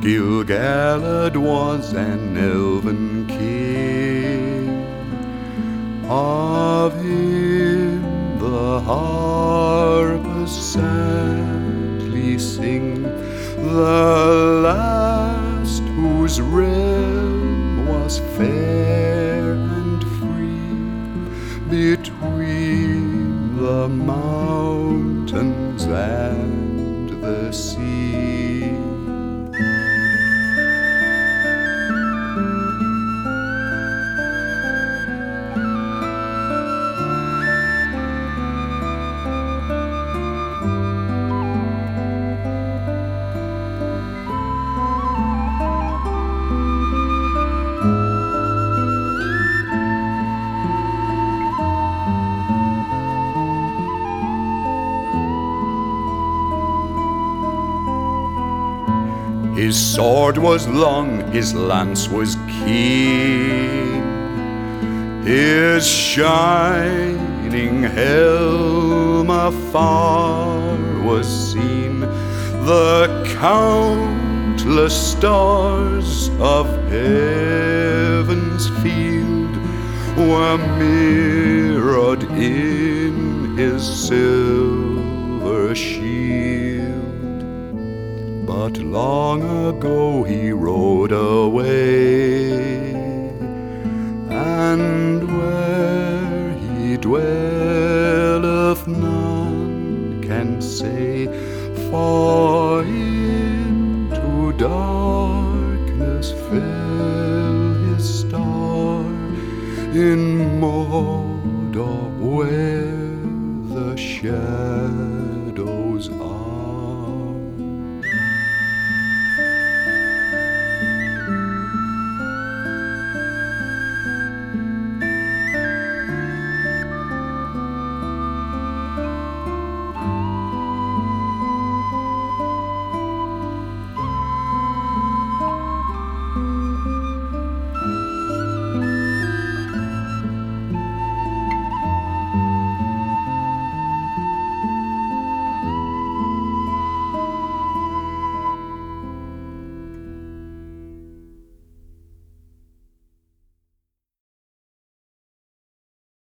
Gil-galad was an elven king. Of him the harpers sadly sing, the last whose realm was fair and free, between the mountains and the sea. His sword was long, his lance was keen, his shining helm afar was seen. The countless stars of heaven's field were mirrored in his silver shield. But long ago he rode away, and where he dwelleth none can say, for into darkness fell his star in Mordor, where the shadow